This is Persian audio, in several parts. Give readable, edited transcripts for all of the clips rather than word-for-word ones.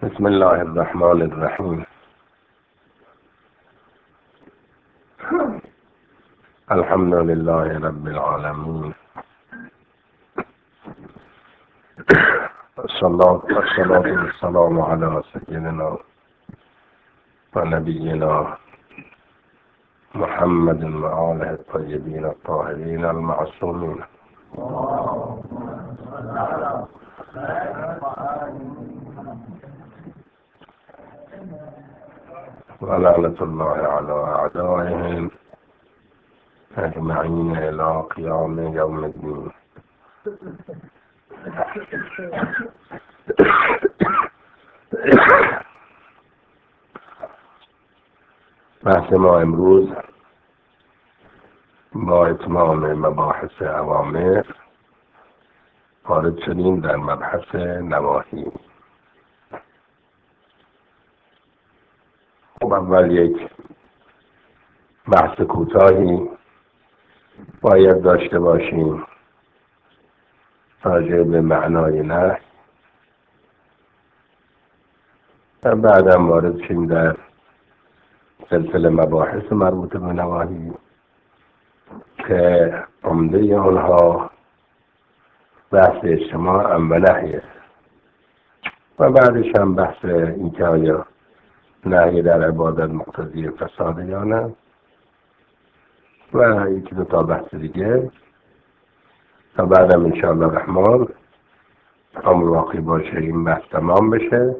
بسم الله الرحمن الرحیم. الحمد لله رب العالمین. الصلاة والسلام علی سیدنا و نبینا محمد و آله الطیبین الطاهرین المعصومین. ولعنة الله على أعدائهم أجمعين إلى قيام يوم الدين. بحث ما امروز با اتمام مباحث اوامر وارد شدیم در مبحث نواهی. اول یک بحث کوتاهی باید داشته باشیم راجع به معنای نهی و بعدم وارد شیم در سلسله مباحث مربوط به نواهی که عمده آنها بحث اجتماع و نهیه و بعدش هم بحث اینکه آیا نهی در عبادت مقتضی فساد یا نه و یکی دو تا بحث دیگه تا بعدم انشاءالله الرحمن امر واقعی باشه این بحث تمام بشه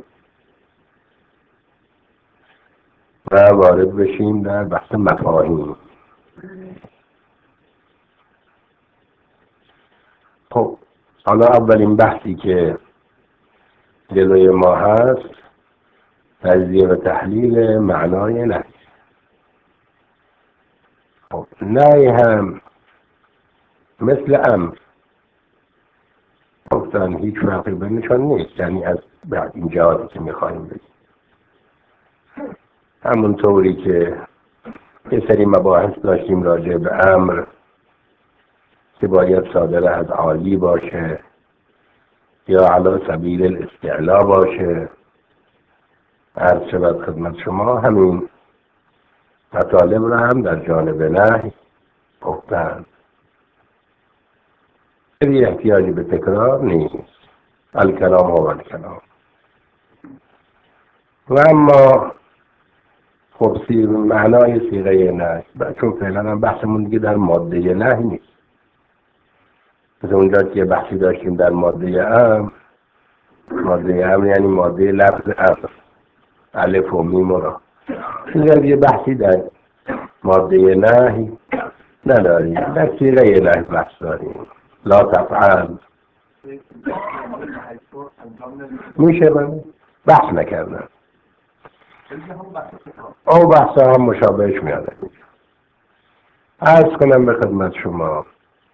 و وارد بشیم در بحث مفاهیم. خب حالا اولین بحثی که جلوی ما هست تجزیه و تحلیل معنای نهی. خب نهی هم مثل امر گفتن هیچ فرقی بینشان نیست، یعنی از این جهاتی که میخوایم بگیم همونطوری که یه سری مباحث داشتیم راجع به امر که باید صادر از عالی باشه یا علی سبیل الاستعلا باشه. عرض شود خدمت شما همین مطالب را هم در جانب نهی گفتن. خیلی احتیاجی به تکرار نیست. الکلام و الکلام. و اما خب معنای صیغه نهی چون فعلا هم بحثمون دیگه در ماده نهی نیست. مثل اونجا که بحثی داشتیم در ماده امر. ماده امر یعنی ماده لفظ امر، الف و میم و را. اینجا یه بحثی در ماده نهی نداریم، در صیغه نهی بحث داریم. لا تفعل میشه من بحث نکردم او بحث هم مشابهش میاده. عرض کنم به خدمت شما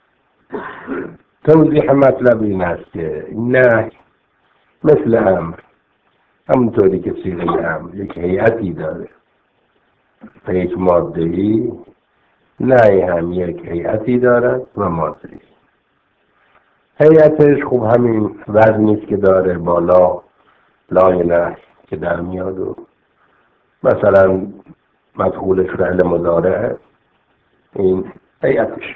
توضیح مطلب این است که نهی مثل امر، همونطوری که صیغه امر یک هیئتی داره و یک ماده‌ای، نهی هم یک هیئتی دارد و ماده‌ای. هیئتش خوب همین وزنی که داره بالا لای نهی که در میاد و مثلا مفعولش فعل مضارع، این هیئتش.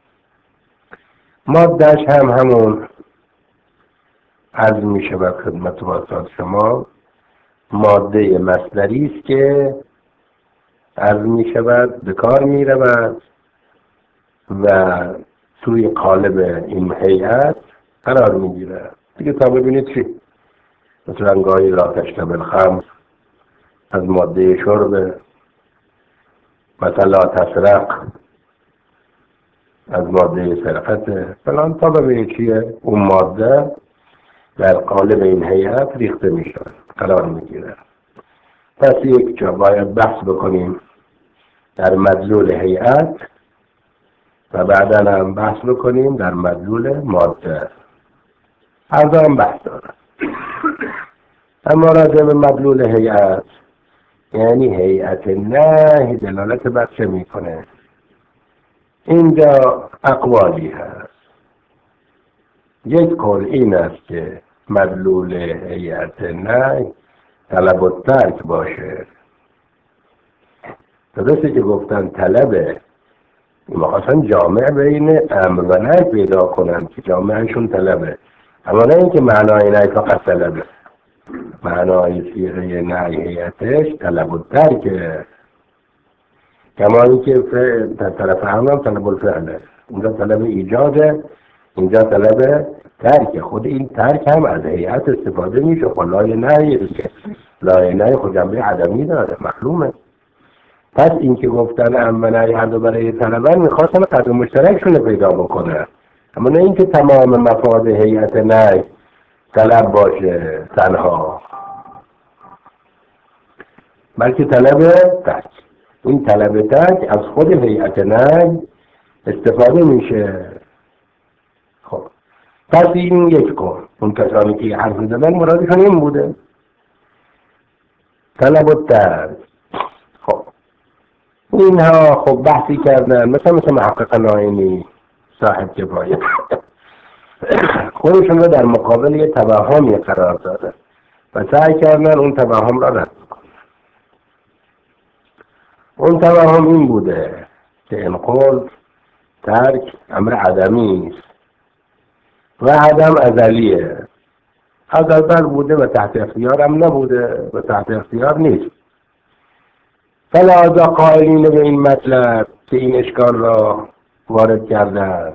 مادهش هم همون عرض میشه به خدمت واسط شما ماده مصدری است که عرض میشود به کار میرود و توی قالب این هیئت قرار میگیره دیگه. تا ببینید چی مثلا گاهی لا تشرب الخمر از ماده شرب، مثلا لا تسرق از ماده سرقت فلان، تا ببینید چیه اون ماده در قالب این هیئت ریخته میشه قرار میگیره. پس یک جا باید بحث بکنیم در مدلول هیئت و بعدا هم بحث بکنیم در مدلول ماده. هر هم بحث داره. اما راجع به مدلول هیئت یعنی هیئت نهی دلالت بر چه میکنه؟ اینجا اقوالی هست. یک قول این است که مدلول هیئت نهی طلب الترک باشه. درسته که گفتن طلبه، میخواستن جامع بین امر و نهی پیدا کنن که جامعشون طلبه، اما نه اینکه معنای نهی فقط طلبه، معنای صیغه نهی هیئتش طلب الترکه. کما اینکه طلب هم طلب الفعله، اونجا طلب ایجاده، اینجا طلب ترک. خود این ترک هم از هیئت استفاده میشه، خود لای نهی دیگه، لای نهی خود جنبه عدمی داره، معلومه. پس این که گفتن اما نهی هر دو برای طلبن میخواستن قدر مشترکشون رو پیدا بکنه، اما نه اینکه تمام مفاد هیئت نهی طلب باشه تنها، بلکه طلب ترک. این طلب ترک از خود هیئت نهی استفاده میشه. خب پس این یک کن، اون کسانی که حرف زدن مرادشون این بوده، طلب الترک. خب اینها خب بحثی کردن، مثل محقق ناینی صاحب کفایه خودشون رو در مقابل یه توهمی قرار دادن و سعی کردن اون توهم را رد کنن. اون توهم این بوده که این قول ترک امر عدمی است و عدم ازلیه، از ازل بوده و تحت اختیار هم نبوده و تحت اختیار نیست. فلذا قائلین به این مطلب که این اشکال را وارد کردن،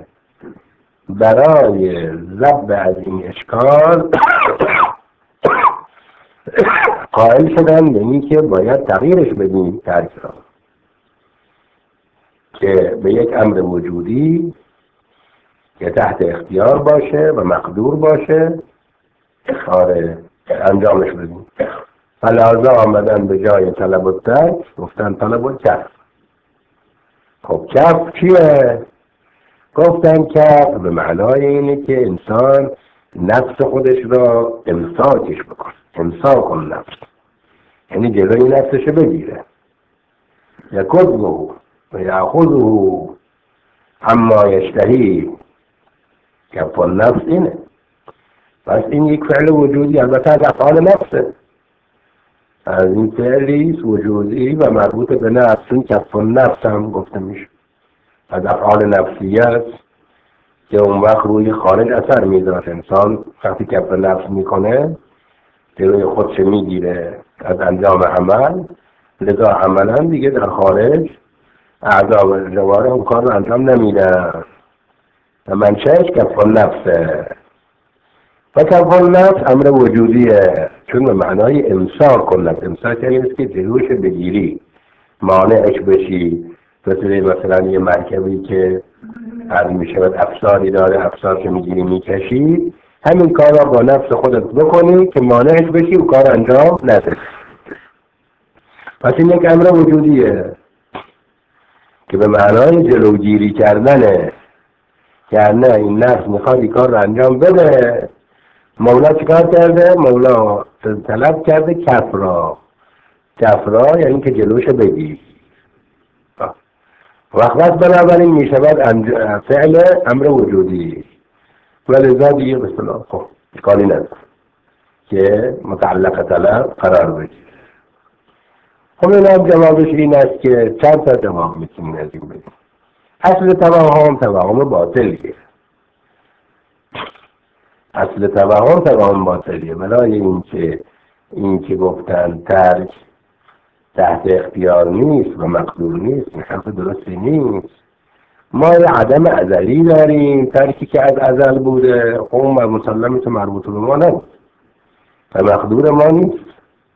برای ضبط از این اشکال قائل شدن به این که باید تغییرش بدیم ترک را، که به یک امر وجودی که تحت اختیار باشه و مقدور باشه آره انجامش بدیم. فلذا آمدن به جای طلب الترک گفتن طلب الکف. خب کف چیه؟ گفتن کف به معنای اینه که انسان نفس خودش را امساکش بکن، امساک کن نفس، یعنی جلوی نفسش بگیره، یکذبه و یأخذه اما یشتهی. کف النفس اینه. پس این یک فعل وجودی، البته از افعال نفسه، از این فعلی وجودی و مربوط به نفس، این کف النفس هم گفته میشه، از افعال نفسیت که اون وقت روی خارج اثر میذاره. انسان وقتی کف نفس میکنه جلوی خودش میگیره از انجام عمل، لذا عملا دیگه در خارج اعضا و جواره اون کار رو انجام نمیدن و منشأش کف النفسه. و کف النفس امر وجودیه، چون به معنای امساک کن. امساک یعنی است که جلوش بگیری، مانعش بشی. مثلا یه مرکبی که عرض میشه و افساری داره، افسار که میگیری میکشی، همین کار را با نفس خودت بکنی که مانعش بشی و کار انجام نده. پس این یک امر وجودیه که به معنای جلوگیری کردنه، که نه این نفس میخواد این کار را انجام بده. مولا چیکار کرده؟ مولا طلب کرده کف را. کف را یعنی که جلوش بگی. وقت بنابراین میشود فعل امر وجودی، ولذا دیگه به اصطلاح خب اشکالی نداره که متعلق طلب قرار بگیره. خب این هم جوابش این است که چند تا جواب میتونیم از این بدیم. اصل توهم باطلیه، اصل توهم باطلیه. برای این که گفتن ترک تحت اختیار نیست و مقدور نیست، این حرف درستی نیست. ما یه عدم ازلی داریم، ترکی که از ازل بوده، اون مسلمت مربوط به ما نبود و مقدور ما نیست.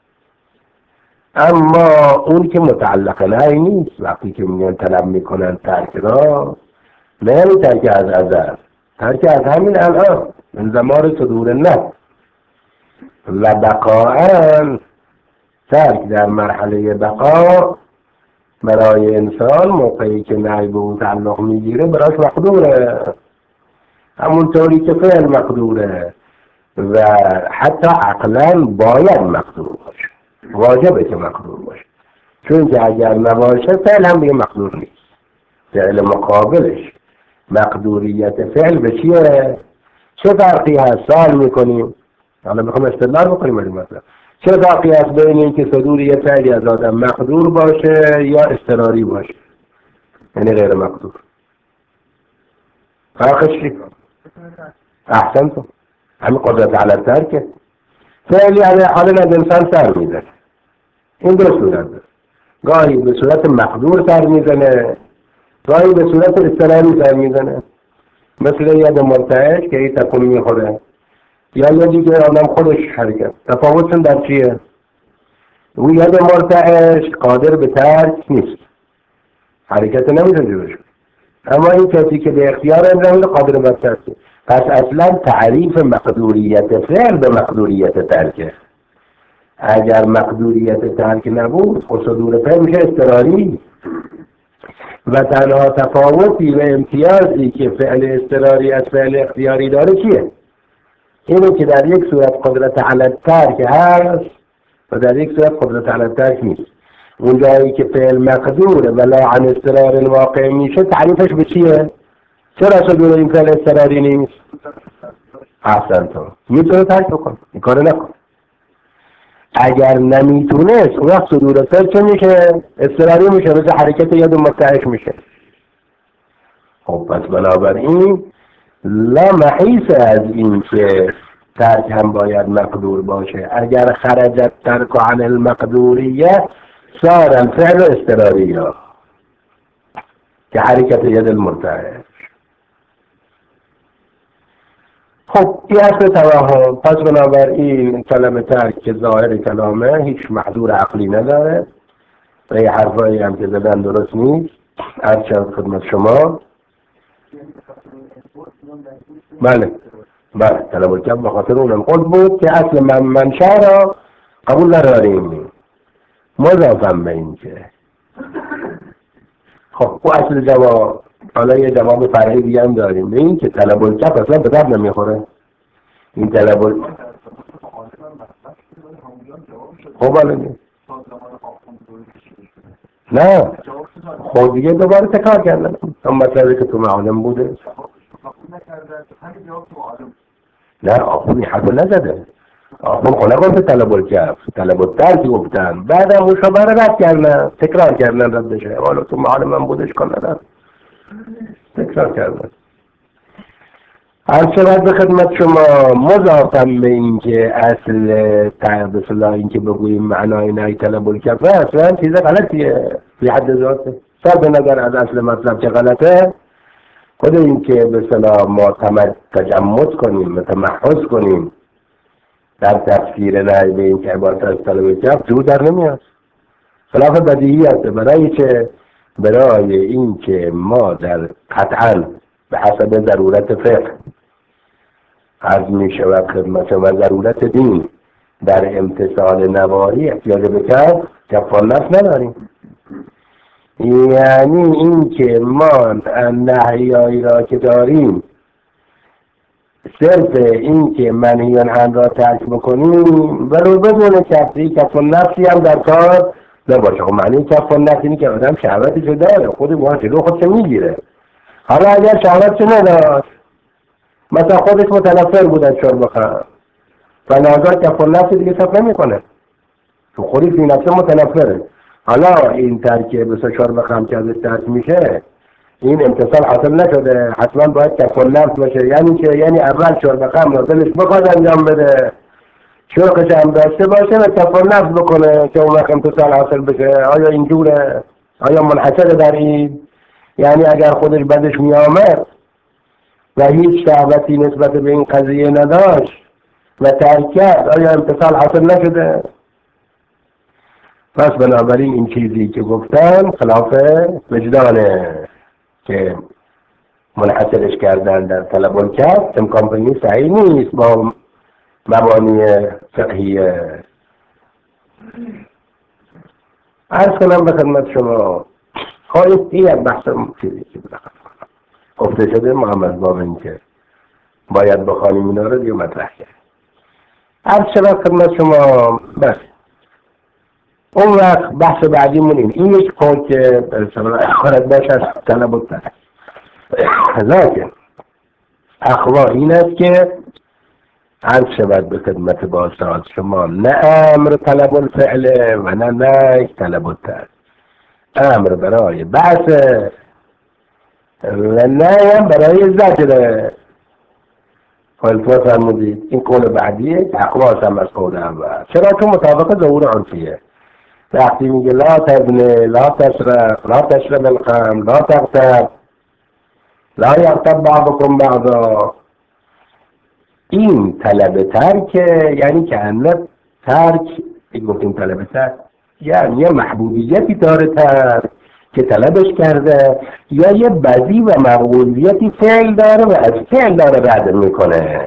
اما اون که متعلق نهی نیست، وقتی که میگن طلب میکنن ترک را، نه ترک از ازل، ترک از همین الان من زمان صدور نه و بقاءً. ترک در مرحله بقا برای انسان موقعی که نهی به اون تعلق میگیره براش مقدوره، همونطوری که فعل مقدوره و حتی عقلاً باید مقدور باشه، واجبه که مقدور باشه، چون که اگر نباشه فعل هم دیگه مقدور نیست. فعل مقابلش مقدوریت فعل به چیه؟ چه فرقی هست؟ سوال میکنیم، حالا میخوام استدلال بکنیم. مثلا چه فرقی است بین این که صدور یه فعلی از آدم مقدور باشه یا اضطراری باشه، یعنی غیر مقدور؟ فرقش چی؟ احسن تو همین قدرت علی الترک. فعلی علی حال از انسان سر میزنه، این دو صورت داره، گاهی به صورت مقدور سر میزنه، گاهی به صورت اضطراری سر میزنه، مثل ید مرتعش که این تکونی میخوره، یا یدی که آدم خودش حرکت. تفاوتشون در چیه؟ اون ید مرتعش قادر به ترک نیست، حرکت نمیتونه جلوش، اما این کسی که به اختیار انجام قادر به ترک. پس اصلا تعریف مقدوریت فعل به مقدوریت ترکه. اگر مقدوریت ترک نبود خود صدور فعل میشه اضطراری، و تنها تفاوتی و امتیازی که فعل اضطراری از فعل اختیاری داره چیه؟ اینه که در یک صورت قدرت علی الترک هست و در یک صورت قدرت علی الترک نیست. اون جایی که فعل مقدوره و لا عن اضطرار واقع میشه تعریفش به چیه؟ چرا صدور این فعل اضطراری نیست؟ احسن تو میتونه ترک بکن، این کار نکن. اگر نمیتونست اون وقت صدور فعل چه میشه؟ اضطراری میشه، مثل حرکت ید مرتعش میشه. خب پس بنابراین لا محیص از این که ترک هم باید مقدور باشه. اگر خرجت ترک عن المقدوریه صار الفعل اضطراریه که حرکت ید المرتعش. خب این اصل توهم. پس بنابراین کلمه ترک که ظاهر کلامه هیچ محظور عقلی نداره و یه حرفایی هم که زدن درست نیست. عرض شد خدمت شما. بله طلب الکف به خاطر اون انقض بود که اصل منشأ را قبول نداریم، مضافم به این که. خب او اصل جواب. حالا یه جواب فرعی دیگه هم داریم به این که طلب الکف اصلا به درد نمیخوره. این طلب خب حالا نه خود دیگه دوباره تکرار کردن اون مطلبی که تو معالم بوده. نه آخونی حرف نزده، آخون خونه گفت طلب الکف، طلب الترک گفتن، بعد هم مشابه رد کردن، تکرار کردن ردشه. حالا تو معالم هم بودش کن ندارم، تکرار کردن. عرض شود به خدمت شما مضافم به این که اصل تعب صلاح این که بگوییم معنای نهی طلب الکف اصلا چیز غلطیه بی حد ذاته. صرف نظر از اصل مطلب چه غلطه، خود این که به صلاح ما تجمد کنیم و تمحض کنیم در تفسیر نهی به این که عبارت از طلب الکف جو در نمیاد. خلاف بدیهی است. برای این که ما در قطعا به حسب ضرورت فقه عرض می شود خدمت و ضرورت دین در امتصال نواهی احتیاج به کفار نفس نداریم. یعنی این که ما نهیایی را که داریم صرف این که منهیان عن را ترک بکنیم ولو بدون کفار نفسی هم در کار نباشه. خب معنی کفار نفس اینی که آدم شهوتش داره، خود جلو خودش میگیره. حالا اگر شهوتش نداشت، مثلا خودش متنفر بود از شرب خمر و ناظر کفار نفس دیگه صرف نمی کنه، تو خودی فی نفسه متنفره. حالا این ترکیه بسا شرب خمر که ازش ترک میشه، این امتصال حاصل نشده، حتما باید کفار نفس باشه. یعنی که یعنی اول شرب خمر دلش بخواد انجام بده، شوقش هم داشته باشه و کفار نفس بکنه که اون وقت امتصال حاصل بشه. آیا اینجوره؟ آیا منحصره در این؟ یعنی اگر خودش بدش میامد و هیچ دعوتی نسبت به این قضیه نداشت و ترک کرد، آیا امتصال حاصل نشده؟ پس بنابراین این چیزی که گفتن خلاف وجدانه که منحصرش کردن در طلب الکف امکان پذیر صحیح نیست با مبانی فقهیه. عرض کنم به خدمت شما خواهید این بحث چیزی که گفته شده محمد باب این که باید بخوانیم اینا رو دیگه مطرح کرد. عرض شود خدمت شما بس اون وقت بحث بعدیمون این یک قول که خارج باشه از طلب الترک. لکن اخوا این است که عرض شود به خدمت بازداد شما نه امر طلب الفعل و نه نهی طلب الترک. امر برای بحث و نهی هم برای زجر. فالتوا فرمودید این قول بعدیه اقواس هم از قول اول. چرا؟ که مطابق ظهور عرفیه. وقتی میگه لا تزنی، لا تشرب، لا تشرب الخمر، لا تغتب، لا یغتب بعضکم بعضا، این طلب ترک، یعنی که انت ترک گفتیم طلب ترک یعنی یه محبوبیتی داره ترک که طلبش کرده، یا یه بدی و مقبولیتی فعل داره و از فعل داره رد میکنه.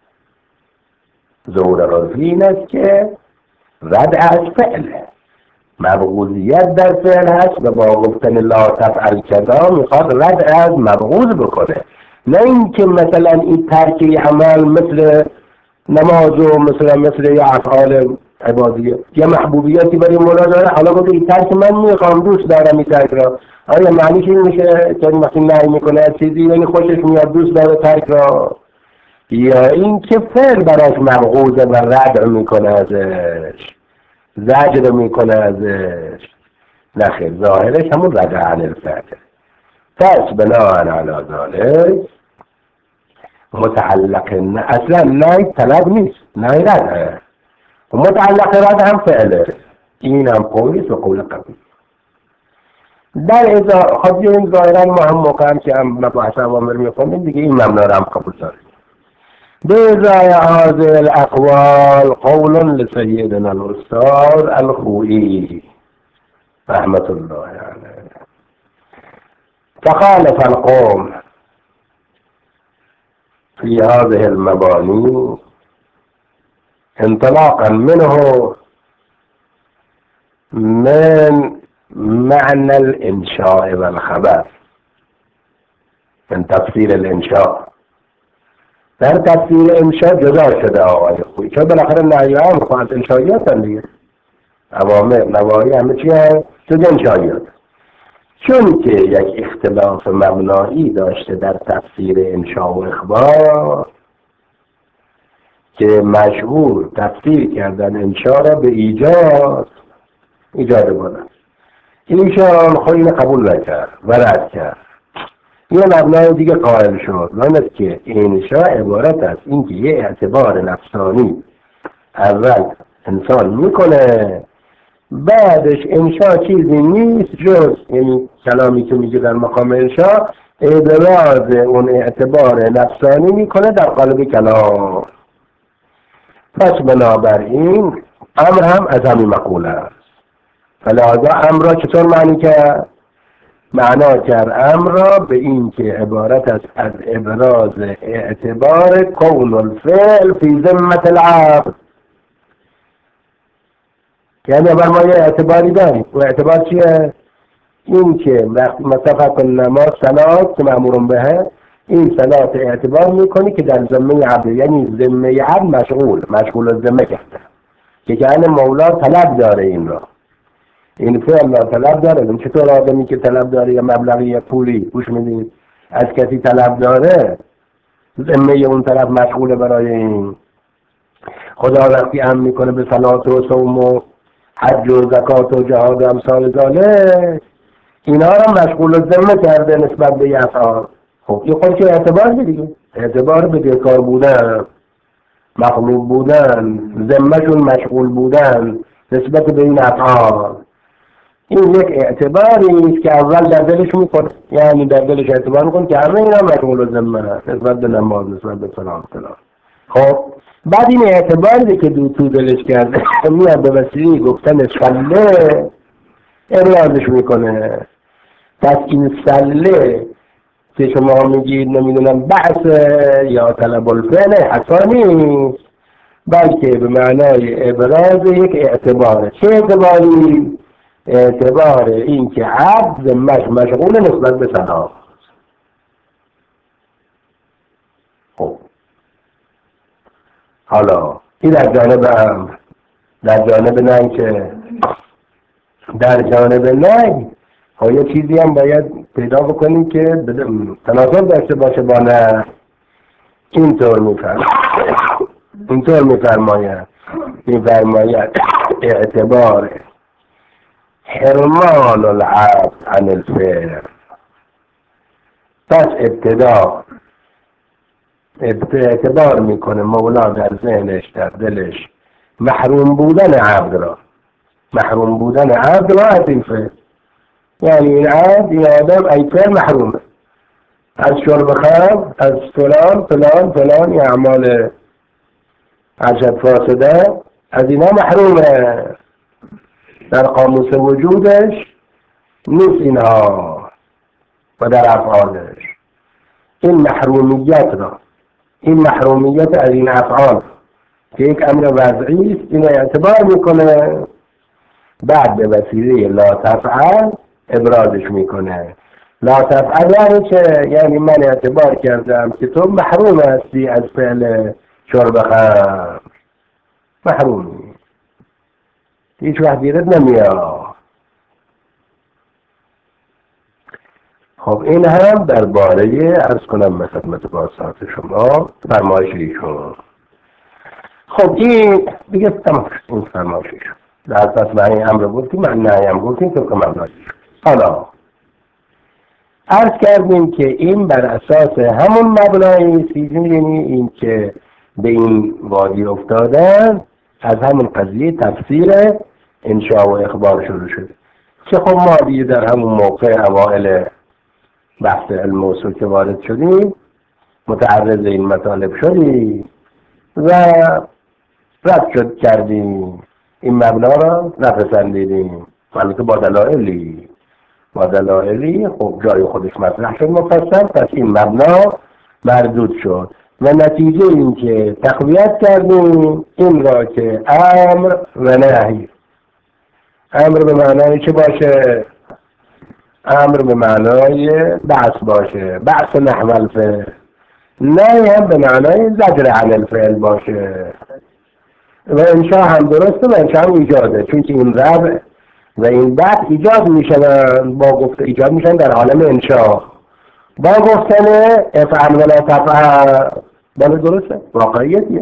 ظهور عرفی این است که رد از فعله، مبغوضیت در فعل هست و با گفتن لا تفعل کذا میخواد رد از مبغوض بکنه، نه اینکه مثلا این ترک عمل مثل نماز و مثل یا افعال عبادیه یه محبوبیتی برای مولا داره، حالا بگه این ترک من میخوام دوست دارم این ترک را، آیا معنیش این میشه که وقتی نهی میکنه از چیزی یعنی خوشش میاد دوست داره ترک را، یا این که فعل براش مبغوضه و رد میکنه ازش، زجر میکنه ازش؟ نخیر، ظاهرش همون رد عن الفعل. پس بناء علی ذلك متعلق اصلا نه طلب نیست، نه رده، متعلق رد هم فعله. این هم قولیست و قول قبول. در ازا خب این ظاهرا ما هم موقع هم که هم مباحث اوامر میخونیم دیگه این مبنا رو هم قبول داریم. بإزای هذه الأقوال قول لسيدنا الأستاذ الخوئي رحمة الله عليه. تخالف القوم في هذه المباني انطلاقا منه من معنى الإنشاء والخبر، من تفسير الإنشاء. در تفسیر انشاء جدا شده آقای خویی، چون بالاخره نهی هم خواهد انشاییات هم دیگه، اوامر نواهی همه چی هم جز انشاییات. چون که یک اختلاف مبنایی داشته در تفسیر انشاء و اخبار که مشهور تفسیر کردن انشاء را به ایجاد بودن، ایشان خویی قبول نکرد و رد کرد. یه مبنای دیگه قائل شد، معنی که انشاء عبارت است اینکه یه اعتبار نفسانی اول انسان میکنه، بعدش انشاء چیزی نیست جز، یعنی کلامی که میگه در مقام انشاء ابراز اون اعتبار نفسانی میکنه در قالب کلام. پس بنابراین امر هم از همین مقوله است. فلذا امر را چطور معنی کرد؟ معنا کرد امر را به این که عبارت است از ابراز اعتبار کون الفعل فی ذمة العبد. یعنی اول ما یه اعتباری داریم، و اعتبار چیه؟ این که مصفت نماز صلات که مأمورون بهه، این صلات اعتبار میکنی که در ذمه عبد، یعنی ذمه عبد مشغول الذمه کرده، که یعنی مولا طلب داره این را، این فعل را طلب داره. چطور آدمی که طلب داره یا مبلغی یا پولی گوش میدید از کسی طلب داره، ذمه اون طرف مشغوله برای این. خدا وقتی امر میکنه به صلات و صوم و حج و زکات و جهاد و امثال ذالک، اینا را مشغول الذمه کرده نسبت به افعال. خب این خودش اعتبار دیگه، اعتبار به بیکار بودن، مغلوب بودن، ذمهشون مشغول بودن نسبت به این افعال. این یک اعتباری است که اول در دلش میکنه، یعنی در دلش اعتبار میکنه که همه اینا مشغول الذمه هست نسبت به نماز، نسبت به فلان. خب بعد این اعتباری که تو دلش کرده میاد به وسیله گفتن سله ابرازش میکنه. پس این سله که شما میگید نمیدونم بحث یا طلب الفعل اصلا نیست، بلکه به معنای ابراز یک اعتباره. چه اعتباری؟ اعتبار این که عبد مشغول نسبت به صلاح. خب حالا این در جانب امر. در جانب نه که در جانب نه ها یه چیزی هم باید پیدا بکنیم که تناسب داشته باشه با نه. اینطور میفهم اینطور میفرماید اعتبار حرمان العبد عن الفعل. پس اعتبار میکنه مولا در ذهنش، در دلش، محروم بودن عبد را از این فعل. یعنی این عبد، این آدم، این فعل محرومه از شرب خمر، از فلان اعمال عجب فاسده، از اینا محرومه، در قاموس وجودش نیست اینها و در افعالش. این محرومیت از این افعال که یک امر وضعی است، این اعتبار میکنه، بعد به وسیله لا تفعل ابرازش میکنه. لا تفعل یعنی چه؟ یعنی من اعتبار کردم که تو محروم هستی از فعل شرب خمر، محرومی، هیچ وقت گیرت نمیاد. خب این هم درباره عرض کنم به خدمت بازسات شما فرمایش ایشون. خب این دیگه تمام شد، این فرمایش ایشون در اساس معنی امر گفتیم، من نهیم گفتیم که معنی. حالا عرض کردیم که این بر اساس همون مبنایی است، یعنی این که به این وادی افتادن از همون قضیه تفسیر انشاء و اخبار شروع شده که خب ما دیگه در همون موقع اوائل بحث علم اصول که وارد شدیم متعرض این مطالب شدیم و رد کردیم این مبنا را، نپسندیدیم، البته با دلایلی خب جای خودش مطرح شد مفصل. پس این مبنا مردود شد و نتیجه این که تقویت کردیم این را که امر و نهی، امر به معنای چه باشه؟ امر به معنای بعث باشه، بعث نحو الفعل، نهی هم به معنای زجر عن الفعل باشه. و انشاء هم درسته و انشاء هم ایجاده، چون که این ربع و این بعد ایجاد میشن، با گفته ایجاد میشن در عالم انشاء، با گفتن افعل ولا تفعل. بله درسته، واقعیتیه.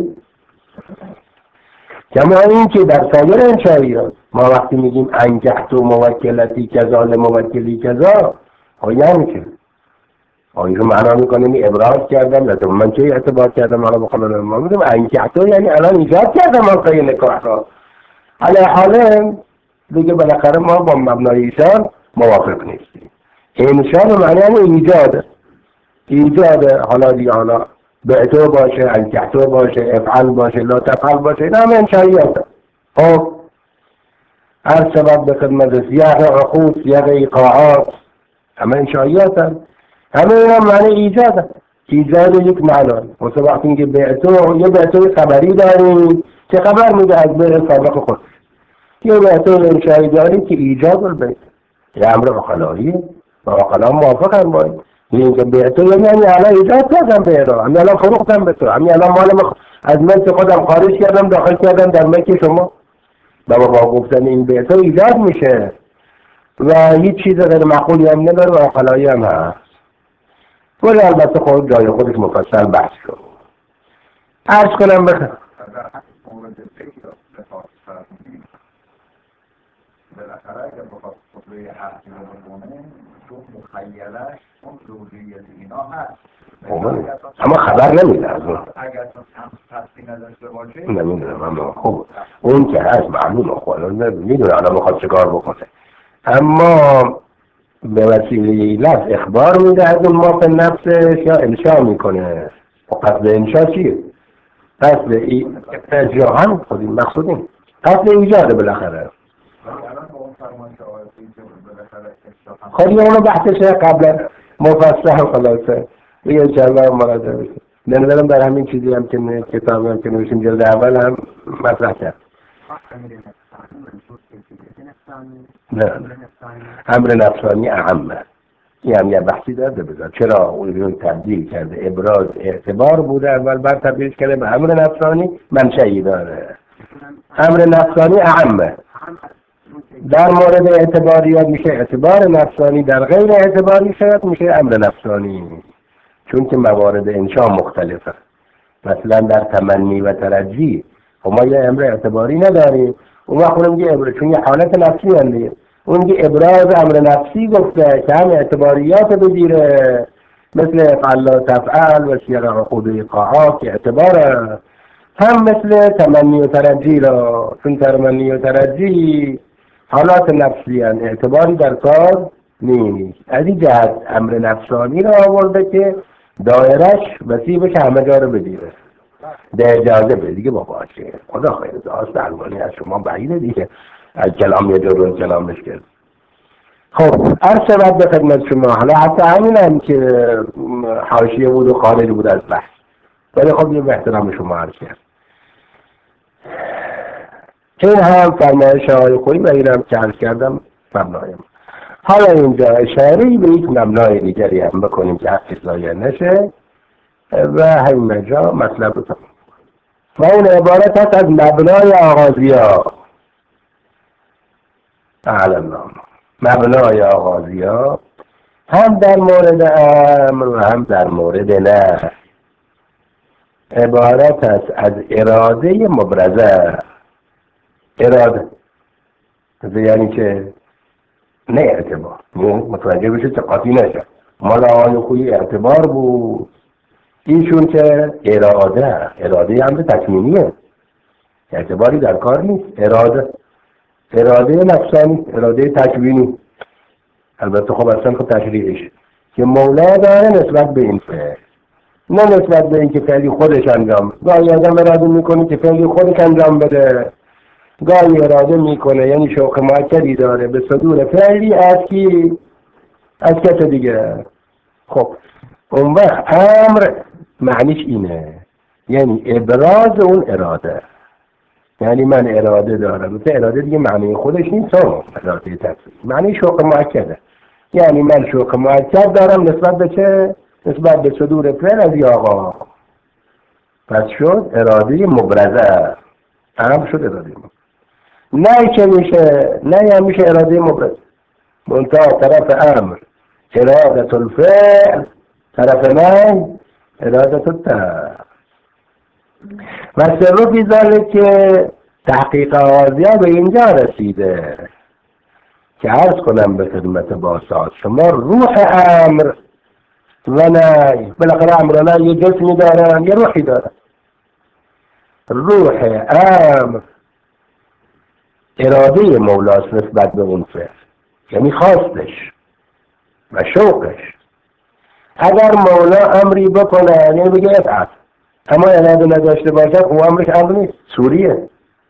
کما این که در سایر انشائیات ما وقتی میگیم انجحت و موکلتی کذا لموکلی کذا، یعنی چه؟ این رو معنا میکنیم ابراز کردم، لازم من چه اعتبار کردم حالا بخوام ما میگم انجحت، یعنی الان ایجاد کردم موقع نکاح را. علی حالا دیگه بالاخره ما با مبنای ایشان موافق نیستیم. انشاء به معنی ایجاده. حالا دیگه حالا بعتو باشه، انکحتو باشه، افعل باشه، لا تفعل باشه، این همه انشائیات. خب هر سبب به خدمت سیاق عقود، سیاق ایقاعات، همه انشائیات هم. همه این هم معنی ایجاد یک معنی. مثلا وقتی که بعتو خبری داریم که خبر میده از بیع سابق خود، یه بعتو انشایی داریم که ایجاد البیت، یه امر عقلاییه و عقلا موافق هم باید. این که بعتو یعنی الان ایجاد کردم بیع را، همین الان فروختم به تو، همین الان مال از ملک خودم خارج کردم داخل کردم در ملک شما. با گفتن این بعتو ایجاد میشه و هیچ چیز غیر معقولی هم نداره و عقلایی هم هست. ولی البته خود جای خودش مفصل بحث شد. عرض کنم بالاخره اگه بخواد خطبه حقی رو بکنه چون مخیلش اون ضروریت اینا هست، اما خبر نمیده از اون. اگر تصدیق نداشته باشه نمیدونم، اما خب اون که هست معلومه خواهد میدونه الان میخواد چه کار بکنه، اما به وسیله لفظ اخبار میده از اون ما به نفسش یا انشاء میکنه. و قصد انشاء چیه؟ قصد اجرا هم خودیم مقصودیم، قصد ایجاده بالاخره. خب یه اونو بحثشه قبلا مفصل خلاصه یه جلوه مراجعه بشه. نمیدارم در همین چیزی هم که کتابی هم که نوشیم جلد اول هم مطرح کرد. نه امر نفسانی اهمه، این هم یه بحثی دارده بذار چرا اون تبدیل کرده، ابراز اعتبار بوده اول بعد تبدیل کرده به امر نفسانی، منشئی داره. امر نفسانی اهمه، در مورد اعتباریات میشه اعتبار نفسانی، در غیر اعتباری شاید میشه امر نفسانی، چون که موارد انشاء مختلفه. مثلا در تمنی و ترجی و ما یه امر اعتباری نداریم، اون وقت اونم یه امر، چون یه حالت نفسی هنده، اون یه ابراز امر نفسی گفته که هم اعتباریات بگیره، مثل افعل لا تفعل و سیغ خود ایقاعات که اعتباره، هم مثل تمنی و ترجی را، چون تمنی و ترجی حالات نفسی هن، اعتباری در کار نیست. از این جهت امر نفسانی را آورده که دایرش وسیع بشه، همه جا رو بگیره، ده اجازه بده دیگه. بابا چه خدا خیر داشت درمانی از شما بعیده دیگه از کلام یه جور رو کلام بشکل. خب عرض شود به خدمت شما، حالا حتی همین هم که حاشیه بود و خارج بود از بحث، ولی خب یه به احترام شما عرض کرد. این هم فرمایش های خویی و این هم که عرض کردم مبنایم. حالا اینجا اشاره‌ای به یک مبنای دیگری هم بکنیم که حقی ضایع نشه و همین مجا مطلب رو تمام. و اون عبارت هست از مبنای آغازیا. اعلم مبنای آغازیا هم در مورد امر و هم در مورد نه عبارت است از اراده مبرزه. اراده یعنی که نه اعتبار، متوجه بشه که قاطی نشه. مال آقای خویی اعتبار بود، ایشون که اراده هم به تکمینیه، اعتباری در کار نیست. اراده نفسانی، اراده تکوینی. البته خب اصلا خب تشریعش که مولا داره نسبت به این فعل، نه نسبت به این که فعلی خودش انجام. گاهی آدم اراده میکنه که فعلی خودش انجام بده، گاهی اراده میکنه یعنی شوق مؤکدی داره به صدور فعلی از کی؟ از کس دیگه. خب اون وقت امر معنیش اینه، یعنی ابراز اون اراده. یعنی من اراده دارم، مثل اراده دیگه معنی خودش نیست، اراده تفسیر معنی شوق مؤکده. یعنی من شوق مؤکد دارم نسبت به چه؟ نسبت به صدور فعل از یا آقا. پس شد اراده مبرزه، امر شد اراده مبرزه. نه چه میشه؟ نه میشه اراده مبرزه، منتها طرف امر اراده الفعل، طرف نه اراده التفعیل. و سر فی ذلک که تحقیق آغازیا به اینجا رسیده که عرض کنم به خدمت باسط شما روح امر و نهی، بالاخره امر و نهی یه جسمی دارن یه روحی دارن. روح امر اراده مولاست نسبت به اون فعل، یعنی خواستش و شوقش. اگر مولا امری بکنه یعنی بگه افعل، اما اراده نداشته باشه او امرش امر نیست، سوریه.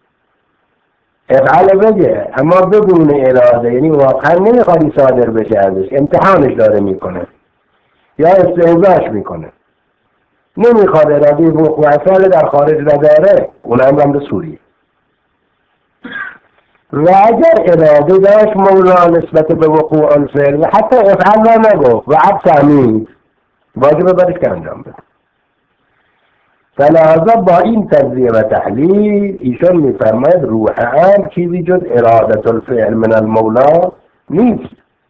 افعل بگه اما بدون اراده، یعنی واقعا نمیخواد صادر بشه ازش، امتحانش داره میکنه یا استهزاش میکنه، نمیخواد اراده وقوع افعل در خارج نداره، اون امر سوریه. و اگر اراده داشت مولا نسبت به وقوع الفعل و حتی افعل را نگفت و عبس امین، واجب برش که انجام بده. فلذا با این تجزیه و تحلیل ایشان میفرماید روح امر چیزی جز اراده الفعل من المولا نیست.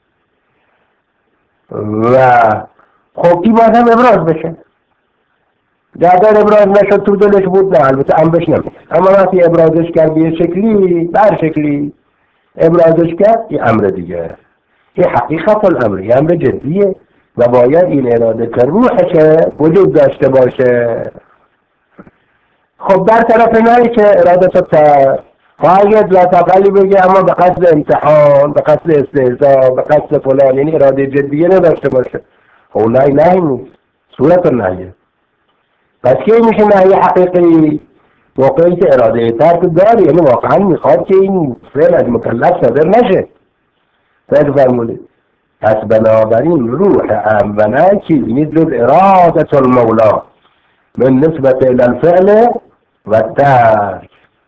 و خب این باید هم ابراز بشه. اگر ابراز نشد تو دلش بود نه، البته امرش نمیشه، اما وقتی ابرازش کرد یه شکلی بر شکلی ابرازش کرد یه امر دیگه، یه حقیقت الامر، یه امر جدیه و باید این اراده که روحشه وجود داشته باشه. خب در طرف نهی که اراده تا خواهد لا تفعلی بگه اما به قصد امتحان، به قصد استهزا، به قصد فلان، یعنی اراده جدیه نداشته باشه، خب نهی نیست، صورت نهیه. پس که میشه نهی حقیقی؟ موقعی که اراده ترک داری، یعنی واقعا میخواد که این فعل از مکلف صادر نشه. فعل فرموده پس بنابراین روح امر و نهی چیزی نیست جز اراده المولا من نسبت الى الفعل و ترک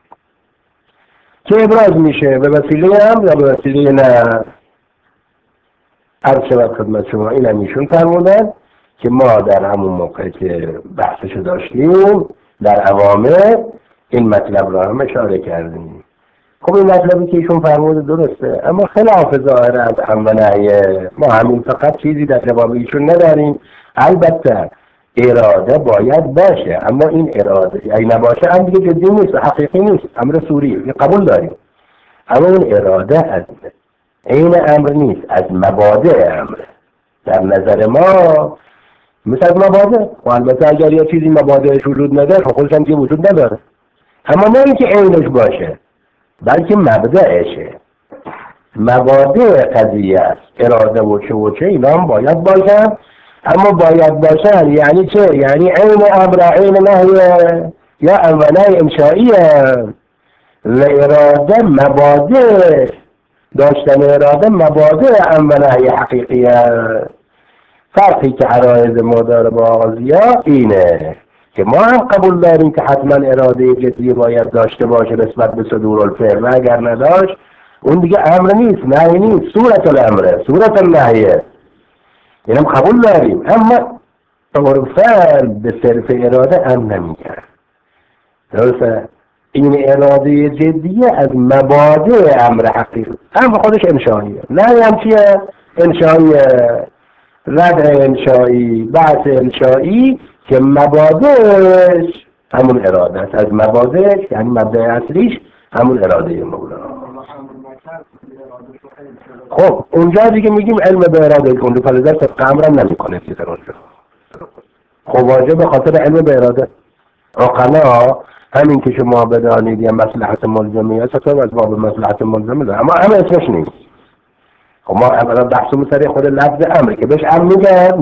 که ابراز میشه به وسیله امر یا به وسیله نه. عرض شود خدمت شما این هم ایشون فرمودن که ما در همون موقع که بحثشو داشتیم در اوامر این مطلب را هم اشاره کردیم. خب این مطلبی که ایشون فرموده درسته، اما خلاف ظاهر از امر و نهیه. ما همین فقط چیزی در جواب ایشون نداریم. البته اراده باید باشه، اما این اراده اگه نباشه هم دیگه جدی نیست و حقیقی نیست، امر سوریه قبول داریم. اما این اراده از عین امر نیست، از مبادئ امر. در نظر ما مثل از مبادئ، و البته اگر یه چیزی مبادئش وجود نداره خودش هم دیگه وجود نداره، اما نه اینکه عینش باشه بلکه مبدأشه، مبادئ قضیه است. اراده و چه اینا هم باید باشن، اما باید باشن یعنی چه؟ یعنی عین امر عین نهی یا امر نهی انشائیه. اراده مبادئ، داشتن اراده مبادئ امر نهی حقیقیه. فرقی که عرایض ما داره با آغازیا اینه که ما هم قبول داریم که حتما اراده جدی باید داشته باشه نسبت به صدور الفعل، و اگر نداشت اون دیگه امر نیست، نهی نیست، صورت الامره، صورت النهیه، اینم قبول داریم. اما عرفاً به صرف اراده امر نمیگه. درسته؟ این اراده جدیه از مبادئ امر حقیقی، امر خودش انشائیه، نهی هم چیه؟ انشائیه، رد انشایی، بحث انشایی که مبادئش همون اراده است. از مبادئش یعنی مبدأ اصلیش همون اراده مولا. خب اونجا دیگه میگیم علم به اراده کنده فلذا طبق امرم نمیکنه که در اونجا. خب واجب به خاطر علم به اراده. عقلا همین که شما بدانید یا مصلحت ملزمی است، تو از باب مصلحت ملزمی داره، اما همه اسمش نیست. خب ما اولا بحثمون سر خود لفظ امر که بهش امر میگن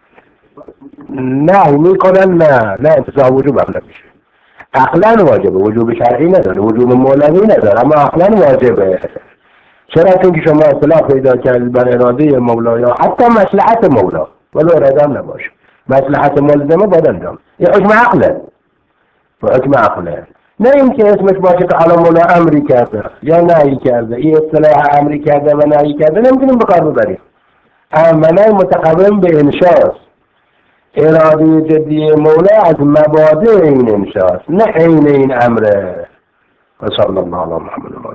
نه میکنن، نه انتزاع وجوب هم نمیشه. عقلا واجبه، وجوب شرعی نداره، وجوب مولوی نداره، اما عقلا واجبه. چرا؟ اینکه شما اصطلاح پیدا کردید بر اراده مولا یا حتی مصلحت مولا، ولی اراده هم نباشه، مصلحت ملزمه باید انجام. این حکم عقله و حکم عقله، نه اینکه اسمش باشه که حالا مولا امری کرده یا نهی کرده، این اصطلاح امری کرده و نهی کرده نمیتونیم به کار ببریم. عملا متقوم به انشاست. اراده جدی مولا از مبادئ این انشاست، نه عین این امره. و صلی الله علی محمد.